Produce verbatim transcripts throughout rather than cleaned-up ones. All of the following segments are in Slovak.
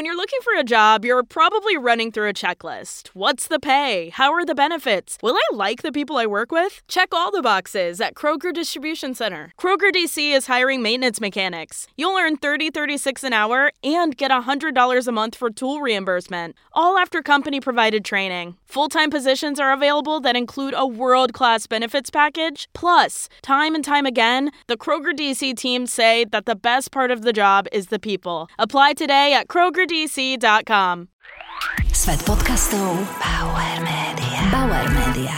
When you're looking for a job, you're probably running through a checklist. What's the pay? How are the benefits? Will I like the people I work with? Check all the boxes at Kroger Distribution Center. Kroger D C is hiring maintenance mechanics. You'll earn thirty dollars and thirty-six cents an hour and get one hundred dollars a month for tool reimbursement, all after company-provided training. Full-time positions are available that include a world-class benefits package. Plus, time and time again, the Kroger D C team say that the best part of the job is the people. Apply today at kroger d c dot com. Svet podcastov Bauer Media. Bauer Media.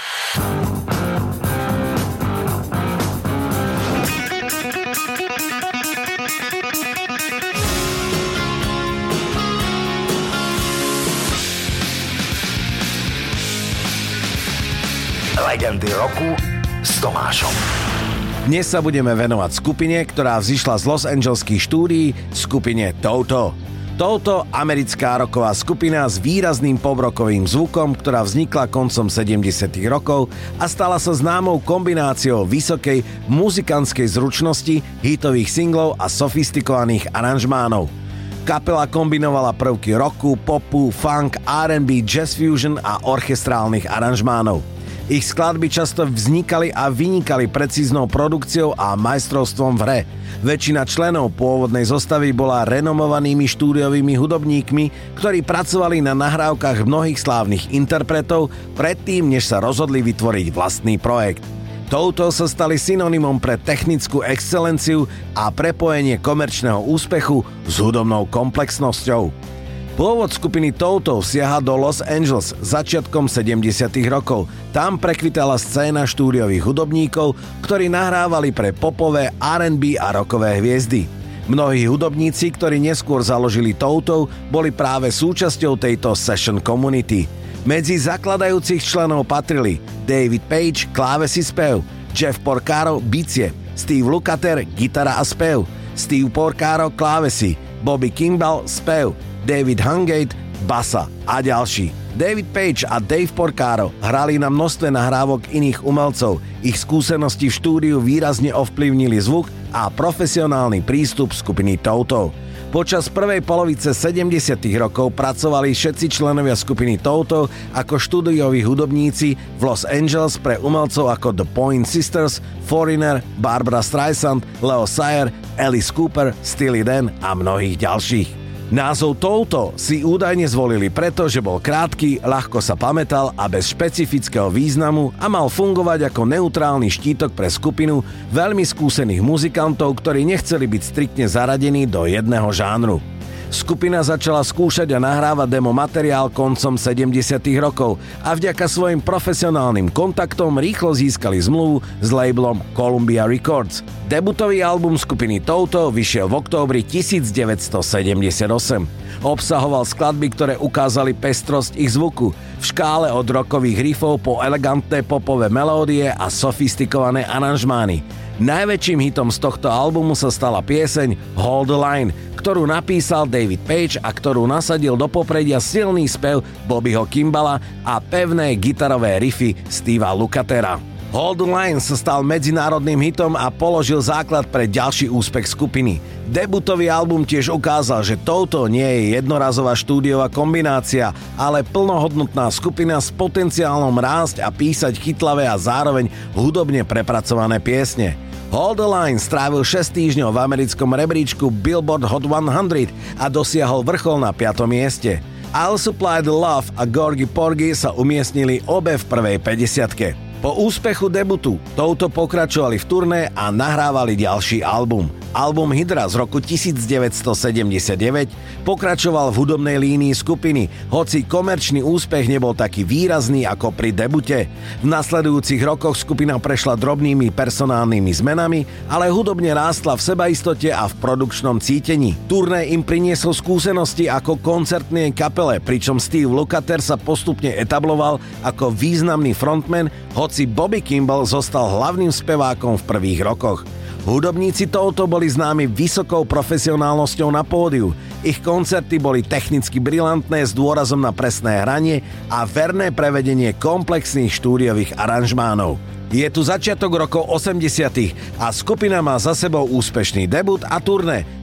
Legendy roku s Tomášom. Dnes sa budeme venovať skupine, ktorá vzišla z Los Angeleských štúdií, skupine Toto. Toto, americká rocková skupina s výrazným poprokovým zvukom, ktorá vznikla koncom sedemdesiatych rokov a stala sa známou kombináciou vysokej muzikantskej zručnosti, hitových singlov a sofistikovaných aranžmánov. Kapela kombinovala prvky rocku, popu, funk, er end bí, jazz fusion a orchestrálnych aranžmánov. Ich skladby často vznikali a vynikali precíznou produkciou a majstrovstvom v hre. Väčšina členov pôvodnej zostavy bola renomovanými štúdiovými hudobníkmi, ktorí pracovali na nahrávkach mnohých slávnych interpretov predtým, než sa rozhodli vytvoriť vlastný projekt. Touto sa stali synonymom pre technickú excelenciu a prepojenie komerčného úspechu s hudobnou komplexnosťou. Pôvod skupiny Toto siaha do Los Angeles začiatkom sedemdesiatych rokov. Tam prekvitala scéna štúdiových hudobníkov, ktorí nahrávali pre popové, er end bí a rockové hviezdy. Mnohí hudobníci, ktorí neskôr založili Toto, boli práve súčasťou tejto session community. Medzi zakladajúcich členov patrili David Page, klávesy, spev, Jeff Porcaro, bicie, Steve Lukather, gitara a spev, Steve Porcaro, klávesy, Bobby Kimball, spev, David Hungate, basa a ďalší. David Page a Dave Porcaro hrali na množstve nahrávok iných umelcov. Ich skúsenosti v štúdiu výrazne ovplyvnili zvuk a profesionálny prístup skupiny Toto. Počas prvej polovice sedemdesiatych rokov pracovali všetci členovia skupiny Toto ako štúdioví hudobníci v Los Angeles pre umelcov ako The Point Sisters, Foreigner, Barbra Streisand, Leo Sayer, Alice Cooper, Steely Dan a mnohých ďalších. Názov Toto si údajne zvolili preto, že bol krátky, ľahko sa pamätal a bez špecifického významu a mal fungovať ako neutrálny štítok pre skupinu veľmi skúsených muzikantov, ktorí nechceli byť striktne zaradení do jedného žánru. Skupina začala skúšať a nahrávať demo materiál koncom sedemdesiatych rokov a vďaka svojim profesionálnym kontaktom rýchlo získali zmluvu s labelom Columbia Records. Debutový album skupiny Toto vyšiel v októbri devätnásťsedemdesiatosem. Obsahoval skladby, ktoré ukázali pestrosť ich zvuku, v škále od rockových riffov po elegantné popové melódie a sofistikované aranžmány. Najväčším hitom z tohto albumu sa stala pieseň Hold the Line, ktorú napísal David Page a ktorú nasadil do popredia silný spev Bobbyho Kimballa a pevné gitarové riffy Steva Lukathera. Hold the Line sa stal medzinárodným hitom a položil základ pre ďalší úspech skupiny. Debutový album tiež ukázal, že Toto nie je jednorazová štúdiová kombinácia, ale plnohodnotná skupina s potenciálom rásť a písať chytlavé a zároveň hudobne prepracované piesne. Hold the Line strávil šesť týždňov v americkom rebríčku Billboard Hot sto a dosiahol vrchol na piatom mieste. I'll Supply the Love a Gorgy Porgy sa umiestnili obe v prvej päťdesiatke. Po úspechu debutu Toto pokračovali v turné a nahrávali ďalší album. Album Hydra z roku devätnásťsedemdesiatdeväť pokračoval v hudobnej línii skupiny, hoci komerčný úspech nebol taký výrazný ako pri debute. V nasledujúcich rokoch skupina prešla drobnými personálnymi zmenami, ale hudobne rástla v sebaistote a v produkčnom cítení. Turné im prinieslo skúsenosti ako koncertnej kapele, pričom Steve Lukather sa postupne etabloval ako významný frontman, hoci Bobby Kimball zostal hlavným spevákom v prvých rokoch. Hudobníci Toto boli známi vysokou profesionálnosťou na pódiu. Ich koncerty boli technicky brilantné s dôrazom na presné hranie a verné prevedenie komplexných štúdiových aranžmánov. Je tu začiatok rokov osemdesiatych a skupina má za sebou úspešný debut a turné.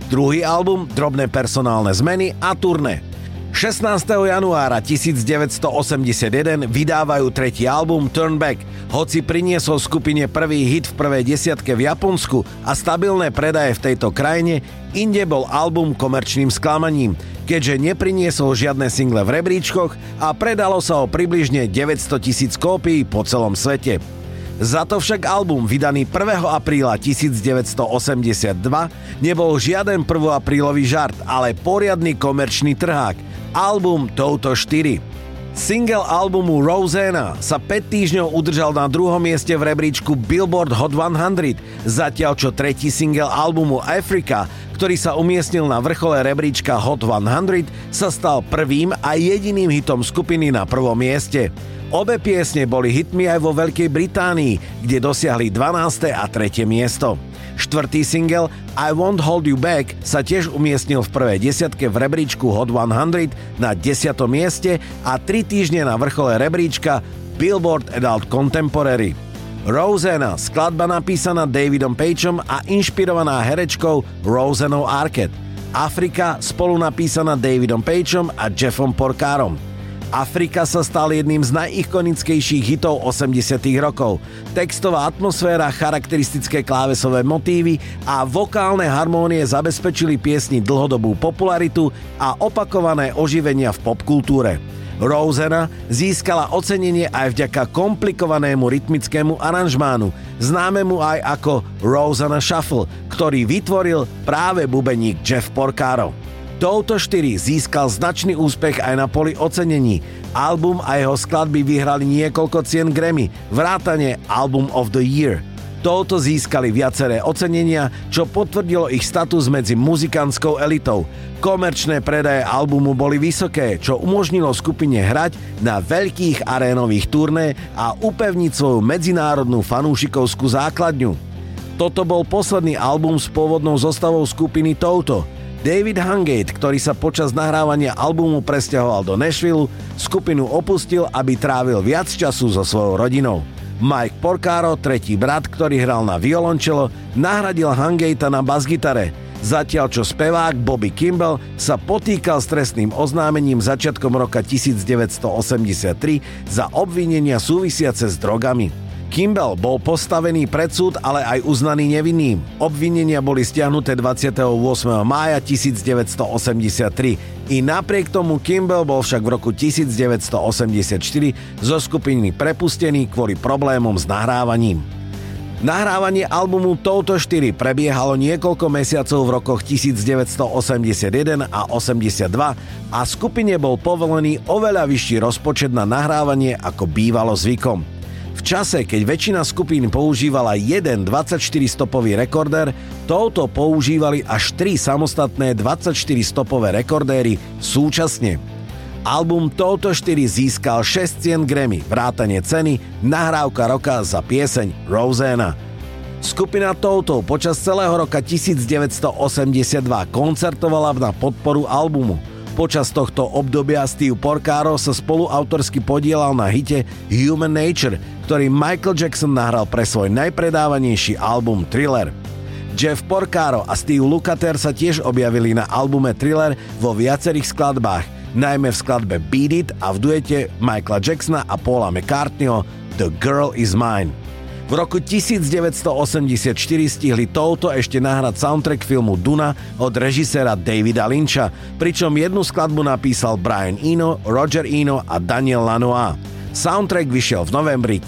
Druhý album drobné personálne zmeny a turné. šestnásteho januára devätnásťstoosemdesiatjeden vydávajú tretí album Turn Back, hoci priniesol skupine prvý hit v prvej desiatke v Japonsku a stabilné predaje v tejto krajine, inde bol album komerčným sklamaním, keďže nepriniesol žiadne single v rebríčkoch a predalo sa o približne deväťsto tisíc kópií po celom svete. Za to však album vydaný prvého apríla devätnásťstoosemdesiatdva nebol žiaden prvoaprílový žart, ale poriadny komerčný trhák. Album Toto štyri. Single albumu Rosanna sa päť týždňov udržal na druhom mieste v rebríčku Billboard Hot sto, zatiaľ čo tretí single albumu Africa, ktorý sa umiestnil na vrchole rebríčka Hot sto, sa stal prvým a jediným hitom skupiny na prvom mieste. Obe piesne boli hitmi aj vo Veľkej Británii, kde dosiahli dvanáste a tretie miesto. Štvrtý single I Won't Hold You Back sa tiež umiestnil v prvej desiatke v rebríčku Hot sto na desiatom mieste a tri týždne na vrchole rebríčka Billboard Adult Contemporary. Rosanna, skladba napísaná Davidom Pageom a inšpirovaná herečkou Rosannou Arquette. Afrika, spolu napísaná Davidom Pageom a Jeffom Porcarom. Afrika sa stal jedným z najikonickejších hitov osemdesiatych rokov. Textová atmosféra, charakteristické klávesové motívy a vokálne harmónie zabezpečili piesni dlhodobú popularitu a opakované oživenia v popkultúre. Rosanna získala ocenenie aj vďaka komplikovanému rytmickému aranžmánu, známemu aj ako Rosanna Shuffle, ktorý vytvoril práve bubeník Jeff Porcaro. Toto štyri získal značný úspech aj na poli ocenení. Album a jeho skladby vyhrali niekoľko cien Grammy, vrátane Album of the Year. Touto získali viaceré ocenenia, čo potvrdilo ich status medzi muzikantskou elitou. Komerčné predaje albumu boli vysoké, čo umožnilo skupine hrať na veľkých arénových turné a upevniť svoju medzinárodnú fanúšikovskú základňu. Toto bol posledný album s pôvodnou zostavou skupiny Toto. David Hungate, ktorý sa počas nahrávania albumu presťahoval do Nashville, skupinu opustil, aby trávil viac času so svojou rodinou. Mike Porcaro, tretí brat, ktorý hral na violončelo, nahradil Hungatea na basgitare, zatiaľ čo spevák Bobby Kimball sa potýkal s trestným oznámením začiatkom roka devätnásťstoosemdesiattri za obvinenia súvisiace s drogami. Kimball bol postavený pred súd, ale aj uznaný nevinným. Obvinenia boli stiahnuté dvadsiateho ôsmeho mája devätnásťstoosemdesiattri. I napriek tomu Kimball bol však v roku devätnásťstoosemdesiatštyri zo skupiny prepustený kvôli problémom s nahrávaním. Nahrávanie albumu Toto štyri prebiehalo niekoľko mesiacov v rokoch devätnásťstoosemdesiatjeden a osemdesiatdva a skupine bol povolený oveľa vyšší rozpočet na nahrávanie ako bývalo zvykom. V čase, keď väčšina skupín používala jeden dvadsaťštyri stopový rekordér, touto používali až tri samostatné dvadsaťštyri stopové rekordéry súčasne. Album Toto štyri získal šesť cien Grammy, vrátane ceny Nahrávka roka za pieseň Rosanna. Skupina Toto počas celého roka devätnásťstoosemdesiatdva koncertovala na podporu albumu. Počas tohto obdobia Steve Porcaro sa spoluautorsky podielal na hite Human Nature, ktorý Michael Jackson nahral pre svoj najpredávanejší album Thriller. Jeff Porcaro a Steve Lukather sa tiež objavili na albume Thriller vo viacerých skladbách, najmä v skladbe Beat It a v duete Michaela Jacksona a Paula McCartneyho The Girl Is Mine. V roku devätnásťstoosemdesiatštyri stihli Toto ešte nahrať soundtrack filmu Duna od režiséra Davida Lyncha, pričom jednu skladbu napísal Brian Eno, Roger Eno a Daniel Lanois. Soundtrack vyšiel v novembri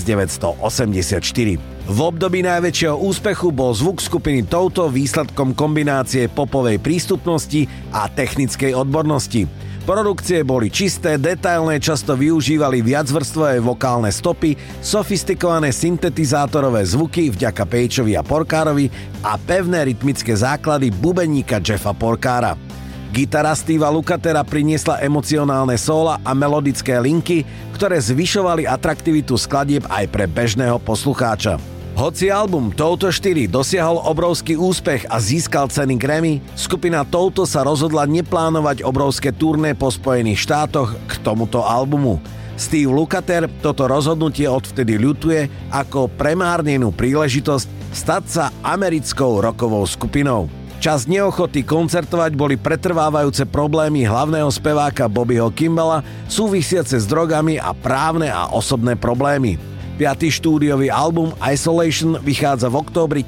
devätnásťstoosemdesiatštyri. V období najväčšieho úspechu bol zvuk skupiny Toto výsledkom kombinácie popovej prístupnosti a technickej odbornosti. Produkcie boli čisté, detailné, často využívali viacvrstvové vokálne stopy, sofistikované syntetizátorové zvuky vďaka Pageovi a Porcarovi a pevné rytmické základy bubeníka Jeffa Porcara. Gitara Steva Lukathera priniesla emocionálne sóla a melodické linky, ktoré zvyšovali atraktivitu skladieb aj pre bežného poslucháča. Hoci album Toto štyri dosiahol obrovský úspech a získal ceny Grammy, skupina Toto sa rozhodla neplánovať obrovské turné po Spojených štátoch k tomuto albumu. Steve Lukather toto rozhodnutie odvtedy ľutuje ako premárnenú príležitosť stať sa americkou rockovou skupinou. Čas neochoty koncertovať boli pretrvávajúce problémy hlavného speváka Bobbyho Kimballa, súvisiace s drogami a právne a osobné problémy. Piatý štúdiový album Isolation vychádza v októbri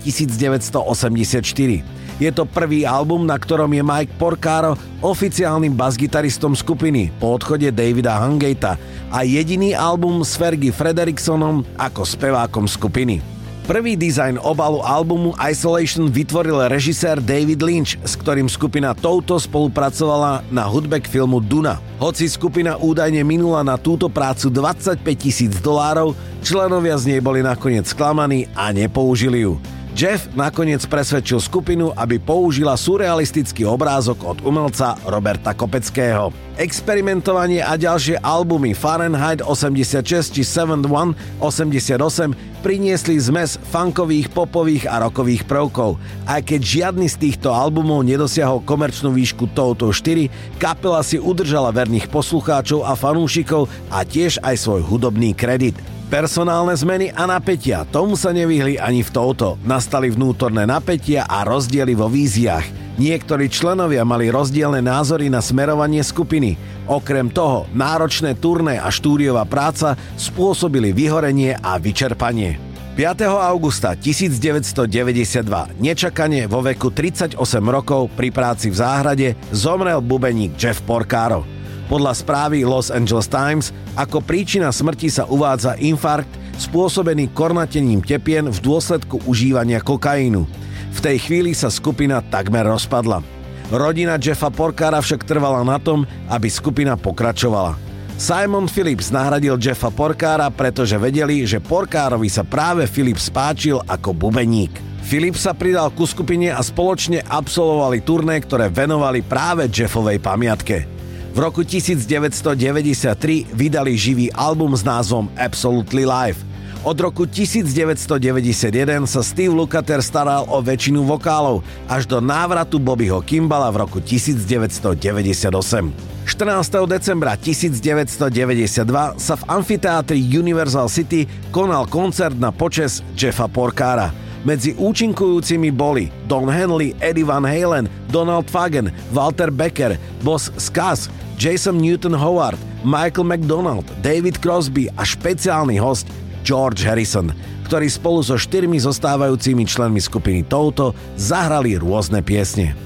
devätnásťstoosemdesiatštyri. Je to prvý album, na ktorom je Mike Porcaro oficiálnym basgitaristom skupiny po odchode Davida Hungata a jediný album s Fergie Fredericksonom ako spevákom skupiny. Prvý dizajn obalu albumu Isolation vytvoril režisér David Lynch, s ktorým skupina Toto spolupracovala na hudbe k filmu Duna. Hoci skupina údajne minula na túto prácu dvadsaťpäť tisíc dolárov, členovia z nej boli nakoniec sklamaní a nepoužili ju. Jeff nakoniec presvedčil skupinu, aby použila surrealistický obrázok od umelca Roberta Kopeckého. Experimentovanie a ďalšie albumy Fahrenheit osemdesiatšesť či sedemdesiatjeden osemdesiatosem priniesli zmes funkových, popových a rockových prvkov. Aj keď žiadny z týchto albumov nedosiahol komerčnú výšku Toto štyri, kapela si udržala verných poslucháčov a fanúšikov a tiež aj svoj hudobný kredit. Personálne zmeny a napätia, tomu sa nevyhli ani v Toto. Nastali vnútorné napätia a rozdiely vo víziách. Niektorí členovia mali rozdielne názory na smerovanie skupiny. Okrem toho, náročné turné a štúdiová práca spôsobili vyhorenie a vyčerpanie. piateho augusta devätnásťstodeväťdesiatdva, nečakane vo veku tridsaťosem rokov pri práci v záhrade, zomrel bubeník Jeff Porcaro. Podľa správy Los Angeles Times ako príčina smrti sa uvádza infarkt spôsobený kornatením tepien v dôsledku užívania kokainu. V tej chvíli sa skupina takmer rozpadla. Rodina Jeffa Porcara však trvala na tom, aby skupina pokračovala. Simon Phillips nahradil Jeffa Porcara, pretože vedeli, že Porcarovi sa práve Phillips páčil ako bubeník. Phillips sa pridal ku skupine a spoločne absolvovali turné, ktoré venovali práve Jeffovej pamiatke. V roku devätnásťstodeväťdesiattri vydali živý album s názvom Absolutely Live. Od roku devätnásťstodeväťdesiatjeden sa Steve Lukather staral o väčšinu vokálov až do návratu Bobbyho Kimballa v roku devätnásťstodeväťdesiatosem. štrnásteho decembra devätnásťstodeväťdesiatdva sa v amfiteátri Universal City konal koncert na počesť Jeffa Porcara. Medzi účinkujúcimi boli Don Henley, Eddie Van Halen, Donald Fagen, Walter Becker, Boss Skaz, Jason Newton Howard, Michael McDonald, David Crosby a špeciálny host George Harrison, ktorí spolu so štyrmi zostávajúcimi členmi skupiny Toto zahrali rôzne piesne.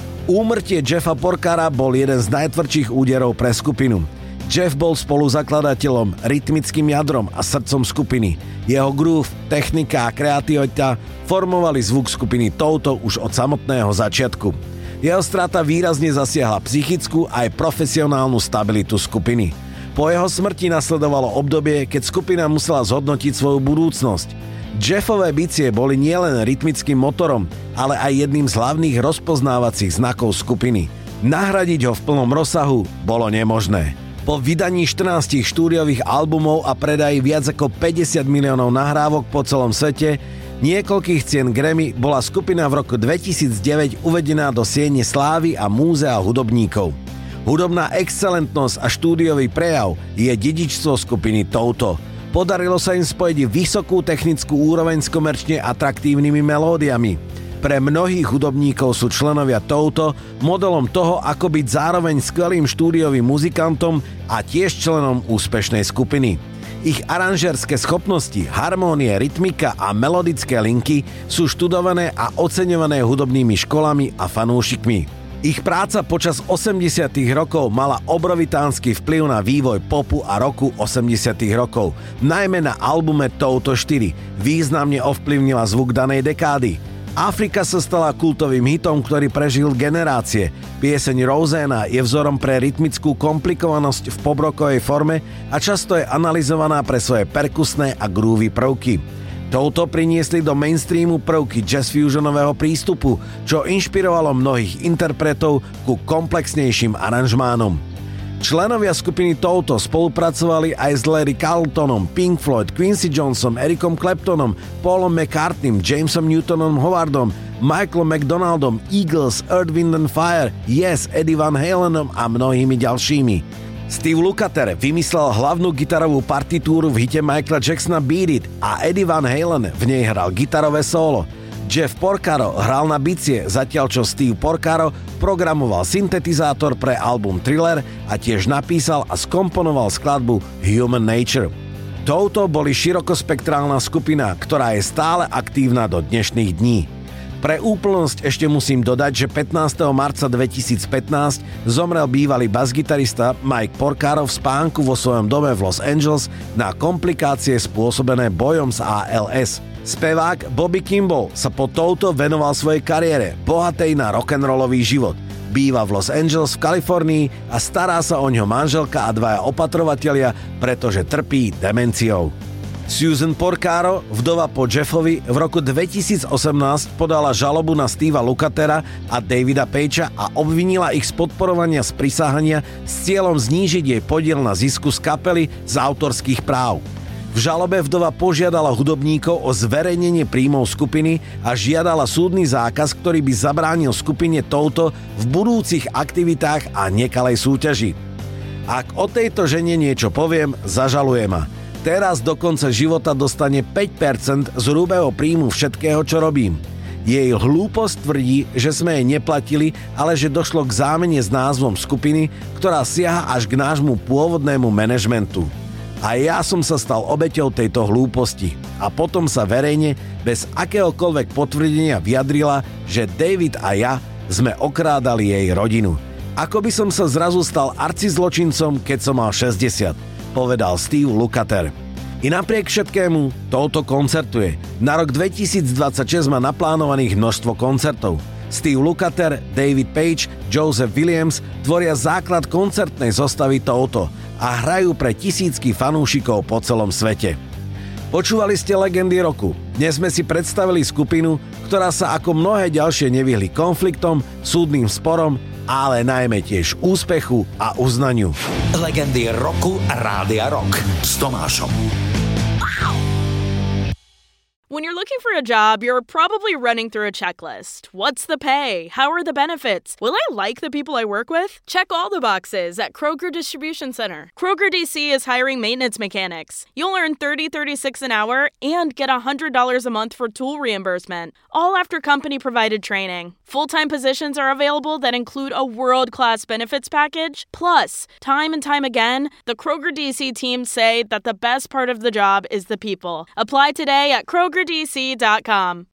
Úmrtie Jeffa Porcara bol jeden z najtvrdších úderov pre skupinu. Jeff bol spoluzakladateľom, rytmickým jadrom a srdcom skupiny. Jeho groove, technika a kreativita formovali zvuk skupiny Toto už od samotného začiatku. Jeho strata výrazne zasiahla psychickú aj profesionálnu stabilitu skupiny. Po jeho smrti nasledovalo obdobie, keď skupina musela zhodnotiť svoju budúcnosť. Jeffové bicie boli nielen rytmickým motorom, ale aj jedným z hlavných rozpoznávacích znakov skupiny. Nahradiť ho v plnom rozsahu bolo nemožné. Po vydaní štrnástich štúdiových albumov a predaji viac ako päťdesiat miliónov nahrávok po celom svete, niekoľkých cien Grammy bola skupina v roku dvetisícdeväť uvedená do siene slávy a múzea hudobníkov. Hudobná excelentnosť a štúdiový prejav je dedičstvo skupiny Toto. Podarilo sa im spojiť vysokú technickú úroveň s komerčne atraktívnymi melódiami. Pre mnohých hudobníkov sú členovia Toto modelom toho, ako byť zároveň skvelým štúdiovým muzikantom a tiež členom úspešnej skupiny. Ich aranžerské schopnosti, harmónie, rytmika a melodické linky sú študované a oceňované hudobnými školami a fanúšikmi. Ich práca počas osemdesiatych rokov mala obrovitánsky vplyv na vývoj popu a rocku osemdesiatych rokov, najmä na albume Toto štyri. Významne ovplyvnila zvuk danej dekády. Afrika sa stala kultovým hitom, ktorý prežil generácie. Pieseň Rosanna je vzorom pre rytmickú komplikovanosť v pobrokovej forme a často je analyzovaná pre svoje perkusné a groovy prvky. Toto priniesli do mainstreamu prvky jazz fusionového prístupu, čo inšpirovalo mnohých interpretov ku komplexnejším aranžmánom. Členovia skupiny Toto spolupracovali aj s Larry Carltonom, Pink Floyd, Quincy Jonesom, Ericom Claptonom, Paulom McCartneym, Jamesom Newtonom Howardom, Michaelom McDonaldom, Eagles, Earth, Wind and Fire, Yes, Eddie Van Halenom a mnohými ďalšími. Steve Lukather vymyslel hlavnú gitarovú partitúru v hite Michaela Jacksona Beat It a Eddie Van Halen v nej hral gitarové solo. Jeff Porcaro hral na bicie, zatiaľ čo Steve Porcaro programoval syntetizátor pre album Thriller a tiež napísal a skomponoval skladbu Human Nature. Touto boli širokospektrálna skupina, ktorá je stále aktívna do dnešných dní. Pre úplnosť ešte musím dodať, že pätnásteho marca dvetisícpätnásť zomrel bývalý basgitarista Mike Porcaro v spánku vo svojom dome v Los Angeles na komplikácie spôsobené bojom s á el es. Spevák Bobby Kimball sa po touto venoval svojej kariére, bohatej na rock'n'rollový život. Býva v Los Angeles v Kalifornii a stará sa o ňo manželka a dvaja opatrovatelia, pretože trpí demenciou. Susan Porcaro, vdova po Jeffovi, v roku dvetisícosemnásť podala žalobu na Steva Lukatera a Davida Pagea a obvinila ich z podporovania sprisahania s cieľom znížiť jej podiel na zisku z kapely z autorských práv. V žalobe vdova požiadala hudobníkov o zverejnenie príjmov skupiny a žiadala súdny zákaz, ktorý by zabránil skupine touto v budúcich aktivitách a nekalej súťaži. Ak o tejto žene niečo poviem, zažaluje ma. Teraz do konca života dostane päť percent z hrubého príjmu všetkého, čo robím. Jej hlúposť tvrdí, že sme jej neplatili, ale že došlo k zámene s názvom skupiny, ktorá siaha až k nášmu pôvodnému manažmentu. A ja som sa stal obeťou tejto hlúposti. A potom sa verejne, bez akéhokoľvek potvrdenia vyjadrila, že David a ja sme okrádali jej rodinu. Ako by som sa zrazu stal arcizločincom, keď som mal šesťdesiat, povedal Steve Lukather. I napriek všetkému touto koncertuje. Na rok dvetisícdvadsaťšesť má naplánovaných množstvo koncertov. Steve Lukather, David Page, Joseph Williams tvoria základ koncertnej zostavy touto a hrajú pre tisícky fanúšikov po celom svete. Počúvali ste Legendy roku. Dnes sme si predstavili skupinu, ktorá sa ako mnohé ďalšie nevyhli konfliktom, súdnym sporom, ale najmä tiež úspechu a uznaniu. Legendy roku Rádia Rock s Tomášom. When you're looking for a job, you're probably running through a checklist. What's the pay? How are the benefits? Will I like the people I work with? Check all the boxes at Kroger Distribution Center. Kroger D C is hiring maintenance mechanics. You'll earn thirty thirty-six an hour and get one hundred dollars a month for tool reimbursement, all after company-provided training. Full-time positions are available that include a world-class benefits package. Plus, time and time again, the Kroger D C team say that the best part of the job is the people. Apply today at Kroger D C dot com.